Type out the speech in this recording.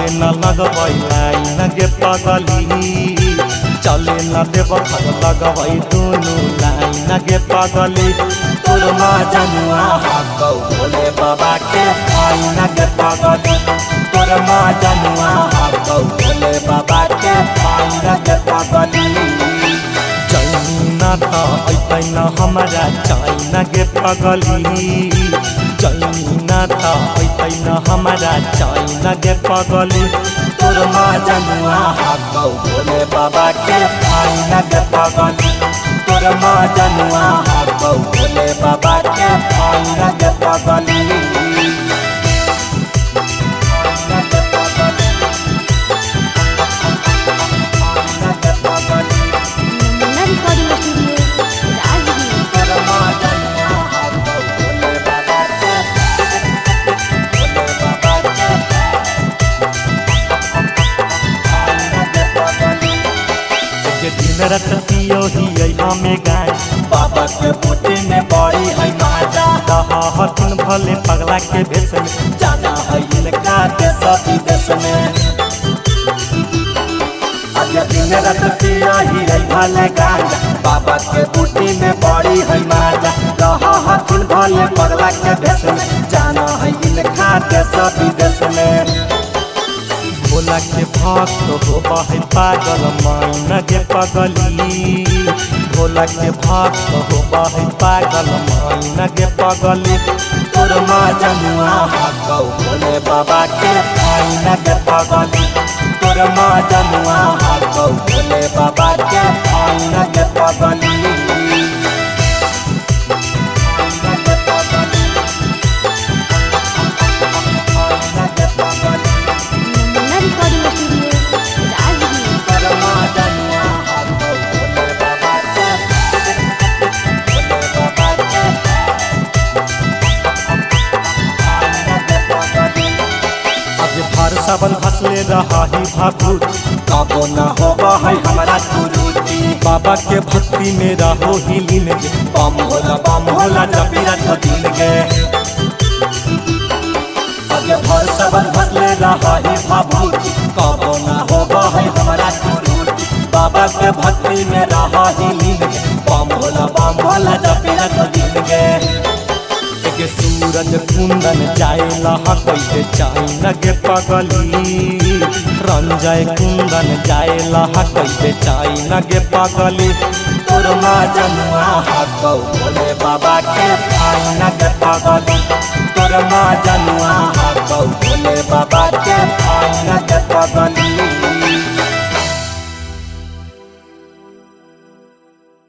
न लगबै लाइन गे पगली चले न देव घर लगबै दुनु लाइन गे पगली तोर माँ जनुआ हाकौ भोले बाबा के आइन गे पगली तोर माँ जनुआ हाकौ भोले बाबा के आइन गे पगली जैना त ऐतै न हमरा चाइन गे पगली जैना त ऐतै न हमरा चाइन गे पगली तोर माँ जनुआ हाकौ भोले बाबा के आइन गे पगली तोर माँ जनुआ हाकौ भोले बाबा के आइन गे पगली रत पियो ही हमें गाय बाबा के बूटे में बड़ी है माजा रहा हथिन भले पगला के भेष में जाना है इनका के सती देश में अजय दिन रत पियो ही भले गाय बाबा के बूटे में बड़ी है माजा रहा हथिन भले पगला के भेष में जाना है इनका के सती देश में भोला के भक्त हो बहे पागल माइन गे पगली भोला के भक्त हो बहे पागल माइन गे पगली तोर माँ जनुआ हाकौ भोले बाबा के आइन गे पगली तोर माँ जनुआ हाकौ भोले बाबा के आइन गे पगली सावन हंसले रहा ही भाभूत काबो न होगा है हमारा गुरुजी बाबा के भक्ति में रहो ही लीन गे बम होला जबीरा तो दिन गे आगे भर सावन हंसले रहा ही भाभूत काबो न होगा है हमारा गुरुजी बाबा के भक्ति में रहा ही लीन गे बम होला जबीरा तो दिन गे सूरज कुंदन जाए लहा कैसे चाइन गे पगली रंजय कुंदन जाए लहा कैसे चाइन गे पगली तोर माँ जनुआ हाकौ भोले बाबा के आइन गे पगली तोर माँ जनुआ हाकौ